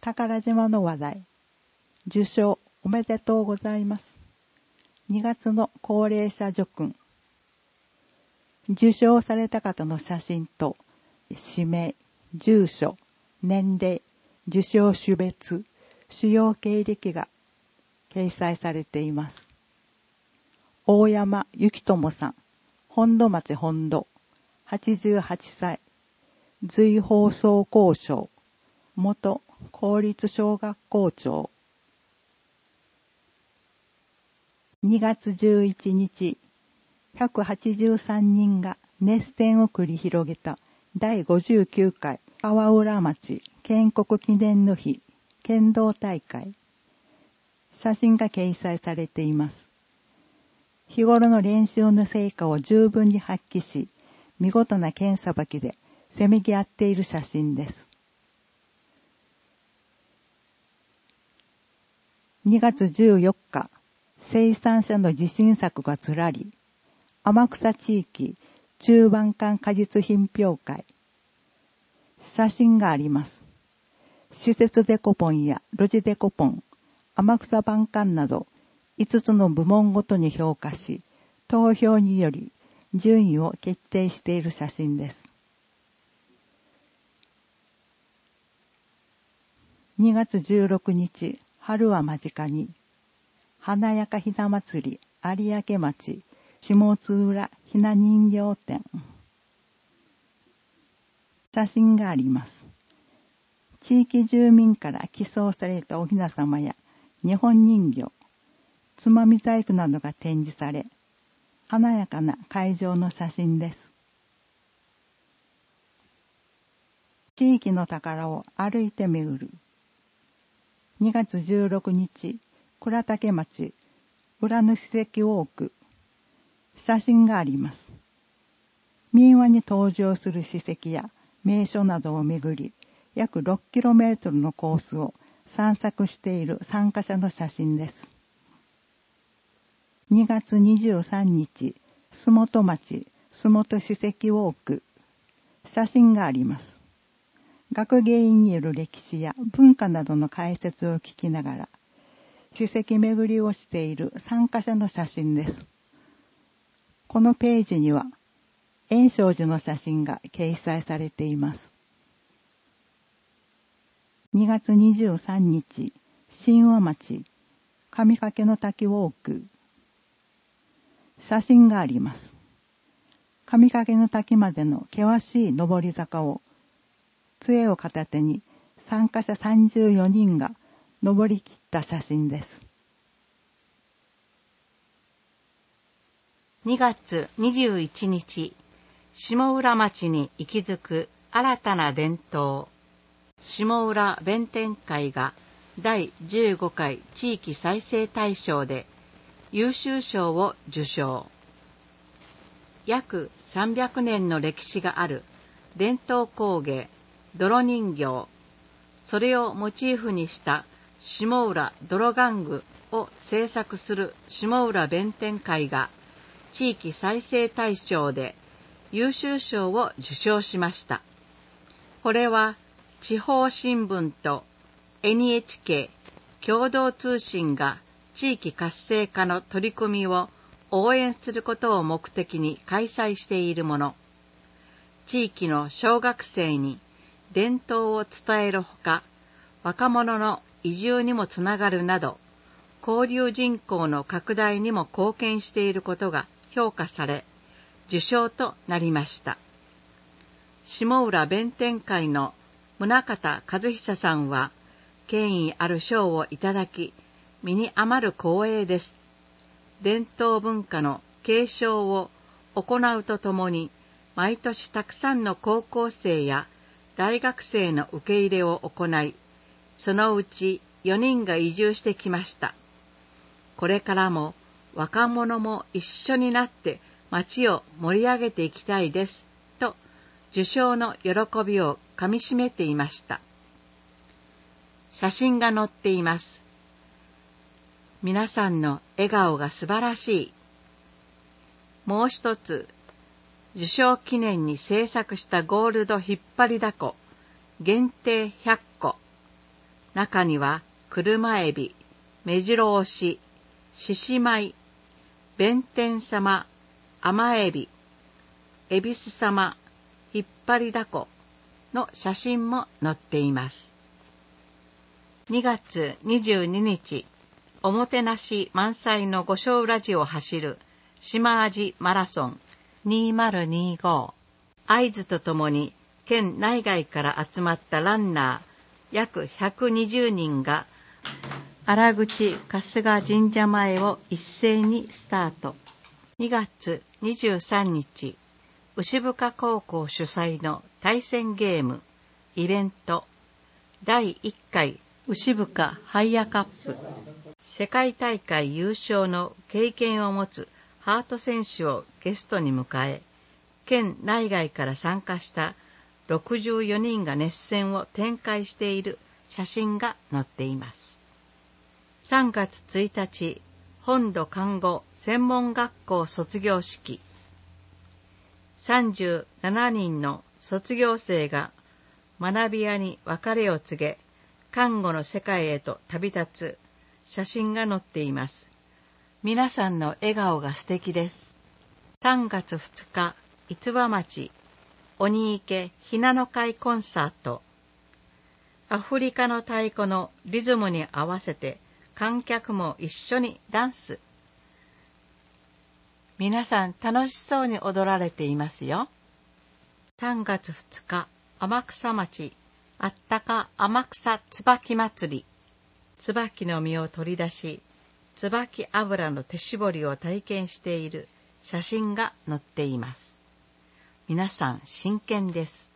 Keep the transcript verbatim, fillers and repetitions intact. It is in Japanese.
宝島の話題。受賞おめでとうございます。にがつの高齢者叙勲。受賞された方の写真と氏名、住所、年齢、受賞種別、主要経歴が掲載されています。大山幸智さん、本土町本土、はちじゅうはっさい、随放送校長、元公立小学校長。にがつじゅういちにち、ひゃくはちじゅうさんにんが熱戦を繰り広げただいごじゅうきゅうかい川浦町建国記念の日剣道大会。写真が掲載されています。日頃の練習の成果を十分に発揮し、見事な剣さばきでせめぎ合っている写真です。にがつじゅうよっか、生産者の自信作がずらり、天草地域中盤間果実品評会。写真があります。施設デコポンや路地デコポン、天草晩柑などいつつの部門ごとに評価し、投票により順位を決定している写真です。にがつじゅうろくにち、春は間近に、華やかひな祭り有明町下津浦ひな人形展。写真があります。地域住民から寄贈されたおひなさまや日本人形、つまみ細工などが展示され、華やかな会場の写真です。地域の宝を歩いて巡る。にがつじゅうろくにち、倉岳町浦主石大区。写真があります。民話に登場する史跡や名所などを巡り、約ろっキロメートルのコースを散策している参加者の写真です。にがつにじゅうさんにち、洲本町洲本史跡大区。写真があります。学芸員による歴史や文化などの解説を聞きながら、史跡巡りをしている参加者の写真です。このページには、円勝寺の写真が掲載されています。にがつにじゅうさんにち、神話町上掛の滝ウォーク。写真があります。上掛の滝までの険しい上り坂を、杖を片手に参加者さんじゅうよにんが登り切った写真です。 にがつにじゅういちにち、下浦町に息づく新たな伝統。下浦弁天会がだいじゅうごかい地域再生大賞で優秀賞を受賞。約さんびゃくねんの歴史がある伝統工芸泥人形、それをモチーフにした下浦泥玩具を制作する下浦弁天会が地域再生大賞で優秀賞を受賞しました。これは地方新聞と エヌエイチケー 共同通信が地域活性化の取り組みを応援することを目的に開催しているもの。地域の小学生に伝統を伝えるほか、若者の移住にもつながるなど、交流人口の拡大にも貢献していることが評価され、受賞となりました。下浦弁天会の宗像和久さんは、権威ある賞をいただき、身に余る光栄です。伝統文化の継承を行うとともに、毎年たくさんの高校生や大学生の受け入れを行い、そのうちよにんが移住してきました。これからも若者も一緒になって町を盛り上げていきたいです、と受賞の喜びをかみしめていました。写真が載っています。皆さんの笑顔が素晴らしい。もう一つ、受賞記念に制作したゴールド引っ張りだこ、限定ひゃっこ。 中には車エビ、目白押し、獅子舞、弁天様、甘エビ、恵比寿様、引っ張りだこの写真も載っています。にがつにじゅうににち、おもてなし満載の五所浦路を走る島味マラソンにせんにじゅうご。合図とともに県内外から集まったランナー約ひゃくにじゅうにんが荒口春日神社前を一斉にスタート。にがつにじゅうさんにち、牛深高校主催の対戦ゲームイベントだいいっかい牛深ハイヤカップ、世界大会優勝の経験を持つハート選手をゲストに迎え、県内外から参加したろくじゅうよにんが熱戦を展開している写真が載っています。さんがつついたち、本土看護専門学校卒業式。さんじゅうななにんの卒業生が学び舎に別れを告げ、看護の世界へと旅立つ写真が載っています。皆さんの笑顔が素敵です。さんがつふつか、逸話町鬼池ひなの会コンサート。アフリカの太鼓のリズムに合わせて観客も一緒にダンス。皆さん楽しそうに踊られていますよ。さんがつふつか、天草町あったか天草椿祭り。椿の実を取り出し、椿油の手絞りを体験している写真が載っています。皆さん真剣です。